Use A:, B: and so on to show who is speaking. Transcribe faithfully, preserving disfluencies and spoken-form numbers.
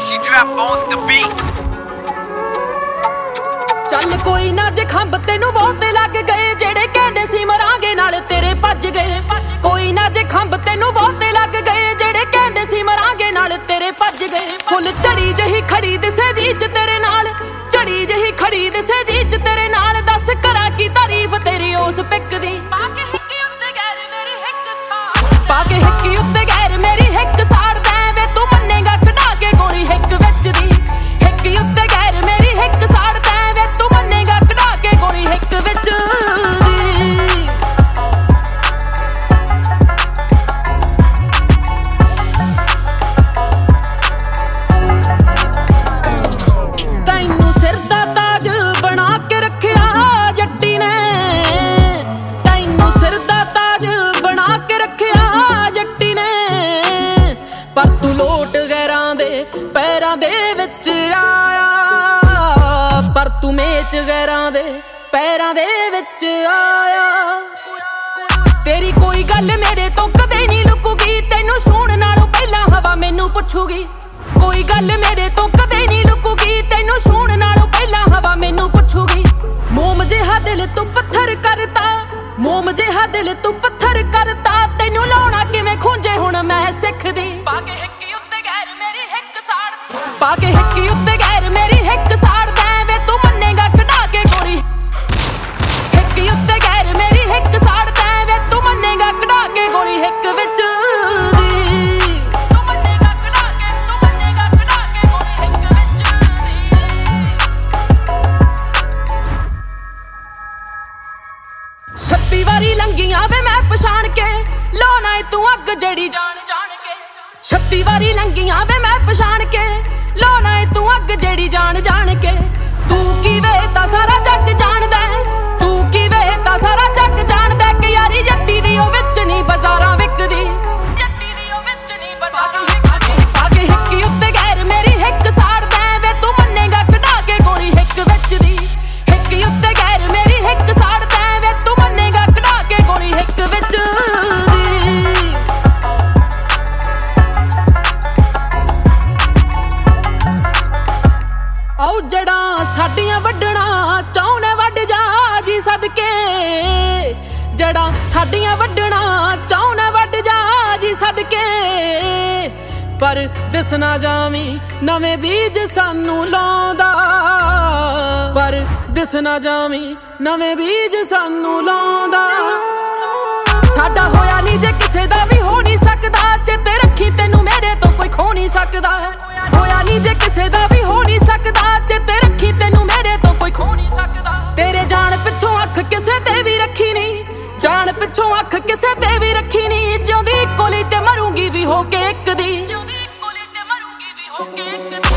A: She drop on the beat.
B: ਚੱਲ ਕੋਈ ਨਾ ਜੇ ਖੰਭ ਤੈਨੂੰ ਬਹੁਤੇ ਲੱਗ ਗਏ ਜਿਹੜੇ ਕਹਿੰਦੇ ਸੀ ਮਰਾਂਗੇ ਨਾਲ ਤੇਰੇ ਭੱਜ ਗਏ ਕੋਈ ਨਾ ਜੇ ਖੰਭ ਤੈਨੂੰ ਬਹੁਤੇ ਲੱਗ ਗਏ ਜਿਹੜੇ ਕਹਿੰਦੇ ਸੀ ਮਰਾਂਗੇ ਨਾਲ ਤੇਰੇ ਭੱਜ ਗਏ ਫੁੱਲ ਝੜੀ ਜਹੀ ਖੜੀ ਦਿਸੇ ਜੀ ਚ ਤੇਰੇ ਨਾਲ ਝੜੀ ਜਹੀ ਖੜੀ ਦਿਸੇ ਜੀ ਚ ਤੇਰੇ ਨਾਲ ਦੱਸ ਕਰਾਂ ਕੀ ਤਾਰੀਫ ਤੇਰੀ ਉਸ ਪਿੱਕ ਦੀ ਪਾ ਕੇ ਹਿੱਕੀ ਉੱਤੇ ਗੈਰ ਮੇਰੀ ਹਿੱਕ ਸਾੜ ਪਾ ਕੇ ਹਿੱਕੀ ਉੱਤੇ ਗੈਰ ਮੇਰੀ ਹਿੱਕ ਸਾੜਦਾ ਵੇ ਤੂੰ ਮੰਨੇਗਾ ਕਢਾ ਕੇ ਗੋਲੀ ਹਿੱਕ ਵਿੱਚ ਦੀ ਹਿੱਕੀ ਉੱਤੇ ਗੈਰ ਮੇਰੀ ਹਿੱਕ ਸਾੜਦਾ ਵੇ ਤੂੰ ਮੰਨੇਗਾ ਕਢਾ ਕੇ ਗੋਲੀ ਹਿੱਕ ਵਿੱਚ ਦੀ ਤੈਨੂੰ ਸਿਰ ਦਾ ਤਾਜ ਬਣਾ ਕੇ ਰੱਖਿਆ ਜੱਟੀ ਨੇ ਤੈਨੂੰ ਸਿਰ ਦਾ ਤਾਜ ਬਣਾ ਕੇ ਰੱਖਿਆ ਜੱਟੀ ਨੇ ਪਰ ਤੂੰ ਲੋਟ ਗੈਰਾਂ ਦੇ ਪੈਰਾਂ ਦੇ ਵਿੱਚ ਆਇਆ ਪਰ ਤੂੰ ਮੇਚ ਗੈਰਾਂ ਦੇ ਪੈਰਾਂ ਦੇ ਵਿੱਚ ਆਇਆ ਤੇਰੀ ਕੋਈ ਗੱਲ ਮੇਰੇ ਤੋਂ ਕਦੇ ਨਹੀਂ ਲੁਕੂਗੀ ਤੈਨੂੰ ਛੂਣ ਨਾਲੋਂ ਪਹਿਲਾਂ ਹਵਾ ਮੈਨੂੰ ਪੁੱਛੂਗੀ ਕੋਈ ਗੱਲ ਮੇਰੇ ਤੋਂ ਕਦੇ ਨਹੀਂ ਲੁਕੂਗੀ ਤੈਨੂੰ ਛੂਣ ਨਾਲੋਂ ਪਹਿਲਾਂ ਹਵਾ ਮੈਨੂੰ ਪੁੱਛੂਗੀ ਮੋਮ ਜਿਹਾ ਦਿਲ ਤੂੰ ਪੱਥਰ ਕਰਤਾ ਮੋਮ ਜਿਹਾ ਦਿਲ ਤੂੰ ਪੱਥਰ ਕਰਤਾ ਤੈਨੂੰ ਲਾਉਣਾ ਕਿਵੇਂ ਖੂੰਜੇ ਹੁਣ ਮੈਂ ਸਿੱਖਦੀ ਪਾ ਕੇ ਹਿੱਕੀ ਉੱਤੇ ਗੈਰ ਮੇਰੀ ਹਿੱਕ ਸਾੜ ਪਾ ਕੇ ਹਿੱਕੀ ਉੱਤੇ ਗੈਰ ਮੇਰੀ ਹਿੱਕ ਸਾੜਦਾ ਵੇ ਤੂੰ ਮੰਨੇਗਾ ਕਢਾ ਕੇ ਗੋਲੀ ਹਿੱਕੀ ਉੱਤੇ ਗੈਰ ਮੇਰੀ ਹਿੱਕ ਸਾੜਦਾ ਵੇ ਤੂੰ ਮੰਨੇਗਾ ਕਢਾ ਕੇ ਗੋਲੀ ਹਿੱਕ ਵਿੱਚ ਦੀ ਤੂੰ ਮੰਨੇਗਾ ਕਢਾ ਕੇ ਤੂੰ ਮੰਨੇਗਾ ਕਢਾ ਕੇ ਗੋਲੀ ਹਿੱਕ ਵਿੱਚ ਦੀ ਛੱਤੀ ਵਾਰੀ ਲੰਗੀਆਂ ਵੇ ਮੈਂ ਪਛਾਣ ਕੇ ਲਾਉਣਾ ਏ ਤੂੰ ਅੱਗ ਜਿਹੜੀ ਜਾਣ ਜਾਣ ਕੇ ਛੱਤੀ ਵਾਰੀ ਲੰਗੀਆਂ ਵੇ ਮੈਂ ਪਛਾਣ ਕੇ ਲਾਉਣਾ ਏ ਤੂੰ ਅੱਗ ਜਿਹੜੀ ਜਾਣ ਜਾਣ ਕੇ ਤੂੰ ਕੀ ਵੇ ਤਾਂ ਸਾਰਾ ਜੱਗ ਜਾਣਦਾ ਤੂੰ ਕੀ ਵੇ ਤਾਂ ਸਾਰਾ ਜੱਗ ਜਾਣਦਾ ਕਿ ਯਾਰੀ ਜੱਟੀ ਦੀ ਉਹ ਵਿੱਚ ਨਹੀਂ ਬਾਜ਼ਾਰਾਂ ਵਿਕਦੀ ਜੱਟੀ ਦੀ ਉਹ ਵਿੱਚ ਨਹੀਂ ਬਾਜ਼ਾਰਾਂ ਵਿਕਦੀ ਪਾ ਕੇ ਹਿੱਕੀ ਉੱਤੇ ਗੈਰ ਮੇਰੀ ਹਿੱਕ ਸਾੜਦਾ ਵੇ ਤੂੰ ਮੰਨੇਗਾ ਕਢਾ ਕੇ ਗੋਲੀ ਹਿੱਕ ਵਿੱਚ ਦੀ ਹਿੱਕੀ ਉੱਤੇ ਗੈਰ ਮੇਰੀ ਹਿੱਕ ਸਾੜਦਾ ਵੇ ਤੂੰ ਮੰਨੇਗਾ ਕਢਾ ਕੇ ਗੋਲੀ ਹਿੱਕ ਵਿੱਚ ਦੀ ਆਉ ਜੜਾਂ ਸਾਡੀਆਂ ਵੱਢਣਾ ਚਾਹੁੰਨੇ ਵੱਢ ਜਾ ਜੀ ਸਦਕੇ ਜੜਾਂ ਸਾਡੀਆਂ ਵੱਢਣਾ ਚਾਹੁੰਨੇ ਵੱਢ ਜਾ ਜੀ ਸਦਕੇ ਪਰ ਦਿਸ ਨਾ ਜਾਵੀਂ ਨਵੇਂ ਬੀਜ ਸਾਨੂੰ ਲਾਉਂਦਾ ਪਰ ਦਿਸ ਨਾ ਜਾਵੀਂ ਨਵੇਂ ਬੀਜ ਸਾਨੂੰ ਲਾਉਂਦਾ ਸਾਡਾ ਹੋਇਆ ਨਹੀਂ ਜੇ ਕਿਸੇ ਦਾ ਵੀ ਹੋ ਨਹੀਂ ਸਕਦਾ ਚੇਤੇ ਰੱਖੀ ਤੈਨੂੰ ਮੇਰੇ ਤੋਂ ਕੋਈ ਖੋ ਨਹੀਂ ਸਕਦਾ ਹੋਇਆ ਨਹੀਂ ਜੇ ਕਿਸੇ ਦਾ ਵੀ ਹੋ ਨਹੀਂ ਸਕਦਾ ਚੇਤੇ ਰੱਖੀ ਤੈਨੂੰ ਮੇਰੇ ਤੋਂ ਕੋਈ ਖੋ ਨਹੀਂ ਸਕਦਾ ਤੇਰੇ ਜਾਣ ਪਿੱਛੋਂ ਅੱਖ ਕਿਸੇ ਤੇ ਵੀ ਰੱਖੀ ਨਹੀਂ ਜਾਣ ਪਿੱਛੋਂ ਅੱਖ ਕਿਸੇ ਤੇ ਵੀ ਰੱਖੀ ਨਹੀਂ ਜਿਉਂਦੀ ਕੋਲੀ ਤੇ ਮਰੂੰਗੀ ਵੀ ਹੋ ਕੇ ਇੱਕ ਦੀ ਜਿਉਂਦੀ ਕੋਲੀ ਤੇ ਮਰੂੰਗੀ ਵੀ ਹੋ ਕੇ ਇੱਕ ਦੀ